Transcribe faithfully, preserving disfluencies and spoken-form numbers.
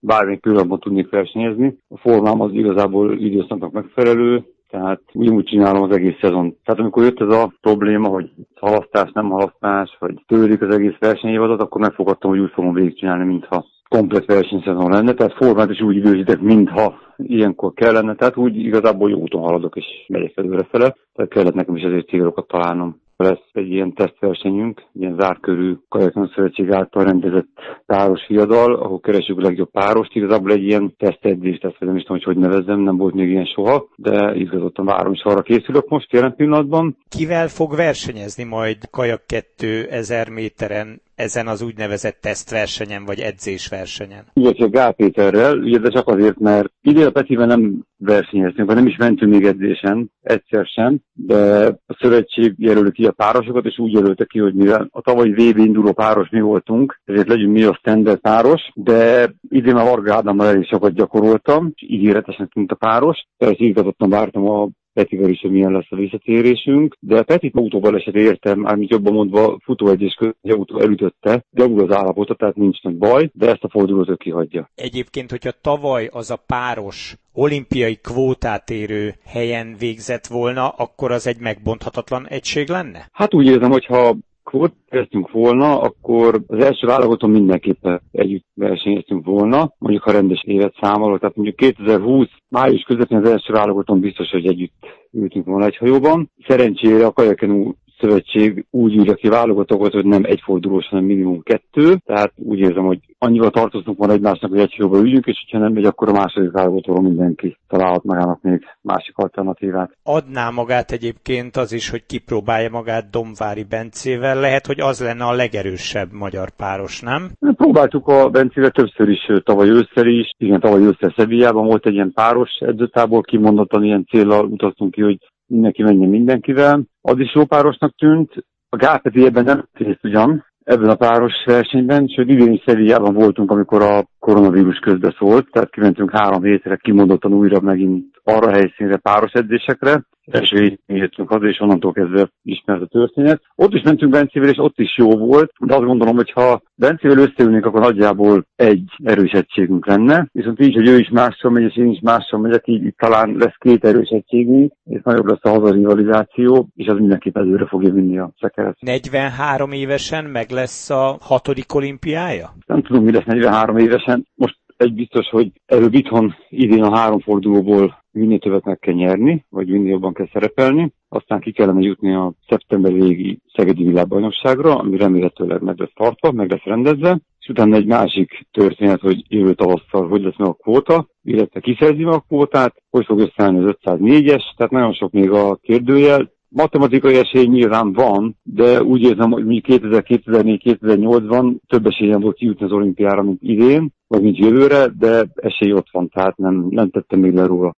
bármelyik pillanatban tudnék versenyezni. A formám az igazából időszaknak megfelelő, tehát úgy csinálom az egész szezon. Tehát amikor jött ez a probléma, hogy halasztás, nem halasztás, vagy törlik az egész versenyévadat, akkor megfogadtam, hogy úgy fogom végigcsinálni, mintha komplet versenyszezon lenne. Tehát formát is úgy időzítek, mintha ilyenkor kellene. Tehát úgy igazából jó úton haladok, és megyek előrefele. Tehát kellett nekem is ezért célokat találnom. Lesz egy ilyen tesztversenyünk, ilyen zárkörű Kajakon Szövetség által rendezett páros viadal, ahol keresjük a legjobb párost. Igazából egy ilyen tesztedzés, tehát nem is tudom, hogy hogy nevezzem, nem volt még ilyen soha, de izgatottan várom, és arra készülök most jelen pillanatban. Kivel fog versenyezni majd Kajak kettő ezer méteren ezen az úgynevezett tesztversenyen, vagy edzésversenyen? Ugye Gál Péterrel, ugye, de csak azért, mert idén a Petiben nem versenyeztünk, vagy nem is mentünk még edzésen, egyszer sem, de a szövetség jelöli ki a párosokat, és úgy jelölte ki, hogy mivel a tavalyi vé bé induló páros mi voltunk, ezért legyünk mi a standard páros, de idén a Varga Ádámmal elég sokat gyakoroltam, és ígéretesen tűnt a páros, tehát izgatottan vártam a Petivel is, hogy milyen lesz a visszatérésünk, de Petit autóbaleset értem, mármint jobban mondva futóegyés között, hogy autó elütötte, de úgy az állapota, tehát nincs nagy baj, de ezt a fordulót ő kihagyja. Egyébként, hogyha tavaly az a páros olimpiai kvótát érő helyen végzett volna, akkor az egy megbonthatatlan egység lenne? Hát úgy érzem, hogyha kvótát kezdtünk volna, akkor az első válogaton mindenképpen együtt versenyeztünk volna, mondjuk ha rendes évet számolok, tehát mondjuk kétezer-húsz május közepén az első válogaton biztos, hogy együtt ültünk volna egy hajóban. Szerencsére a Kajakenu Szövetség úgy írja ki válogatokat, hogy nem egy fordulós, hanem minimum kettő, tehát úgy érzem, hogy annyival tartozunk van egymásnak, hogy egy hajóba üljünk, és ha nem megy, akkor a második válogatóról mindenki találhat magának még másik alternatívát. Adná magát egyébként az is, hogy kipróbálja magát Domvári Bencével, lehet, hogy az lenne a legerősebb magyar páros, nem? Próbáltuk a Bencével többször is, tavaly ősszel is, igen, tavaly ősszel Szevillában volt egy ilyen páros edzőtábor, kimondottan ilyen céllal utaztunk ki, hogy mindenki menjen mindenkivel. Az is jó párosnak tűnt. A Gál Peti ebben nem részt ugyan, ebben a páros versenyben, sőt idén is Szevillában voltunk, amikor a koronavírus közbeszólt, tehát kimentünk három hétre kimondottan újra megint arra a helyszínre páros edzésekre. Első héten jöttünk haza, és onnantól kezdve ismert a történet. Ott is mentünk Bencével, és ott is jó volt, de azt gondolom, hogy ha Bencével összeülnénk, akkor nagyjából egy erős egységünk lenne. Viszont így, hogy ő is mással megy, és én is mással megyek, így, így talán lesz két erős egységünk, és nagyobb lesz a hazarivalizáció, és az mindenképp előre fogja vinni a szekeret. negyvenhárom évesen meg lesz a hatodik olimpiája? Nem tudom, mi lesz negyvenhárom évesen. Most egy biztos, hogy előbb itthon idén a három fordulóból minél többet meg kell nyerni, vagy minél jobban kell szerepelni. Aztán ki kellene jutni a szeptember végi Szegedi világbajnokságra, ami remélhetőleg meg lesz tartva, meg lesz rendezve. És utána egy másik történet, hogy jövő tavasszal hogy lesz meg a kvóta, illetve kiszerzi meg a kvótát, hogy fog összeállni az ötszáznégyes, tehát nagyon sok még a kérdőjel. Matematikai esély nyilván van, de úgy érzem, hogy mi kétezer, kétezer-négy, kétezer-nyolcban több esélyen volt kijutni az olimpiára, mint idén, vagy mint jövőre, de esély ott van, tehát nem, nem tettem még le róla.